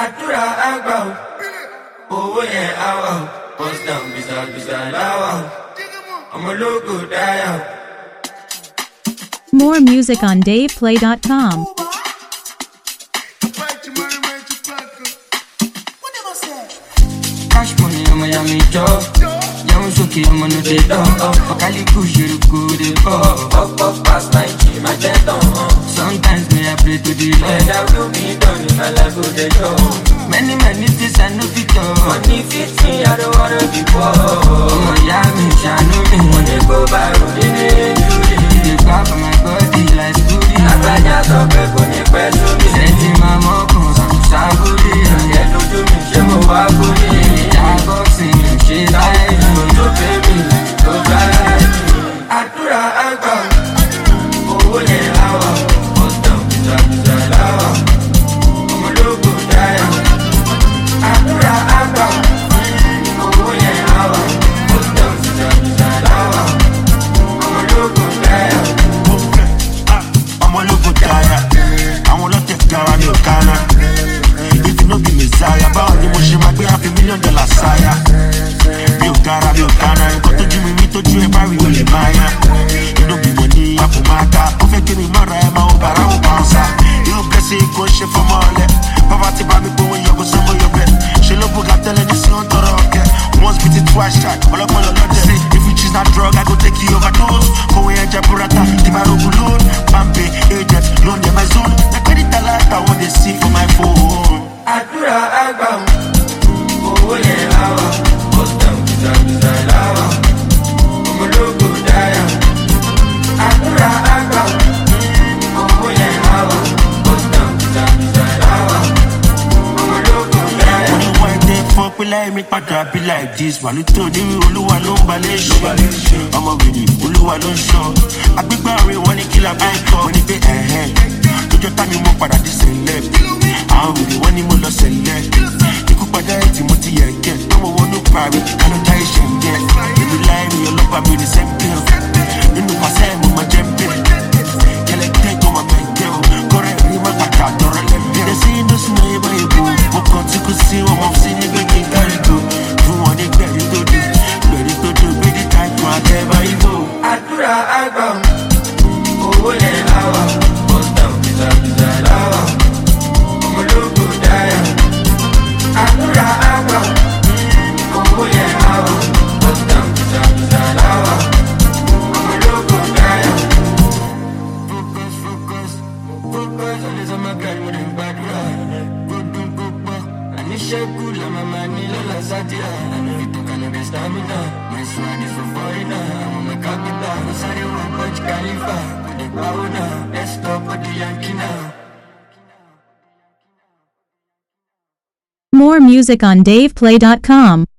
àdúrà àgbà owó yẹn àwà bust down bisa láwà ọmọ ológo dáyà. More music on DavePlay.com. Cash money, I'm a yummy job. Young Suki, I'm on the dog. Okaliku, Shiruku, the up past 90, my jet on. Sometimes me, I pray to the Lord. I will be done if I like go the job. Many things I know fit on. Money fits me, I don't wanna be poor. Oh, yeah, me, shine me. When they go by, they they grab for my body like Scooby. I find out so bad when they press to me. Sending my mom, some saburi. Yeah, do to me, she move up with me. She's like, no baby, no bad. Àdúrà àgbà, owó yẹn àwà, bust down, bisa láwà, ọmọ ológo dáyà. Àdúrà àgbà, owó yẹn àwà, bust down, bisa láwà, ọmọ ológo dáyà. Ọmọ ológo dáyà, àwọn ọlọ́tẹ̀ gara mi ò kánà. If you no be Messiah, báwo ni mo ṣe máa gbé $500,000 sáyà? Mi ò gara, mi ò kánà, nǹkan tójú mi tójú ẹ bá rí o lè máa yá. Inú bí mo ní àpò máa ká, ó fẹ́ kí mi mọ́ra ẹ máa ń bàrà ó bá ń sá. Irú kẹ́sì kò ṣe fọmọ ọ̀lẹ, bàbá ti bá mi gbowó yọ̀gò sọ́mọ yọ̀bẹ. Ṣé ló bùgà tẹ́lẹ̀ ní sí wọn tọrọ ọ̀kẹ́? Once beat it twice shot, ọlọ́pàá lọ́dẹ. Say if you choose that drug, I go take you overdose. Kòwé ẹ̀jẹ̀ burata, dìbàrògùn loan. Pampe, agent, loan dem my zone. Na credit alert I wan dey see for my phone. Àdúrà àgbà, owó yẹn àwà, bust down, bisa láwà, ọmọ ológo dáyà. Àdúrà àgbà, owó yẹn àwà, bust down, bisa láwà, ọmọ ológo dáyà. When you white day fuck we like me padà be like this. Wàlú tó ní olúwa ló ń balẹ̀ ṣe. Ọmọ wèrè olúwa ló ń ṣọ́. Agbègbè àárín wọn ní kílà bá ń kọ́. Wọ́n ní pé lójó tá mi mọ́ padà dé sẹ́lẹ̀. Àwọn wèrè wọ́n ní mo lọ sẹ́lẹ̀. Ikú padà ẹ̀ tí mo ti yẹ̀ kẹ́. Tọ́mọ wọn ló parí, kálọ́ já ìṣẹ̀ ń yẹ. Èmi láì rí ọlọ́pàá mi ní sẹ́ńpẹ́. Nínú pàṣẹ mo máa jẹ́ ń bẹ̀. Kẹlẹ́kẹ́ kọ́ máa bẹ̀ jẹ́ o. Kọ́rẹ́ rí má pàtà tọrọ lẹ́bẹ̀. Ẹ̀dẹ̀ sí inú sinmi ẹ̀ báyìí bò. Mo kàn tí kò sí wọn mọ̀ sí ní gbẹ̀gbẹ̀ kárígò. Fún wọn ní gbẹ̀rí tó dé. Gbẹ̀rí tó dé gbẹ̀rí káìkùn àtẹ báyìí bò. Àdúrà àgbà, owó yẹn àwà, bust down, bisa láwà, ọmọ ológo dáyà. Àdúrà àgbà, owó yẹn àwà, bust down, bisa láwà, ọmọ ológo dáyà. Focus, always on my grind with them bad ride. Àníṣẹ́kù la màmá ní lọ́la sátìrà. Àná ìtọ́ka ló bẹ stamina. My swag is for foreigner. I'm on my capital. Mo sáré wọn Burj Khalifa. Kò dé pawó náà. Let's stop for the Yankee now. More music on DavePlay.com.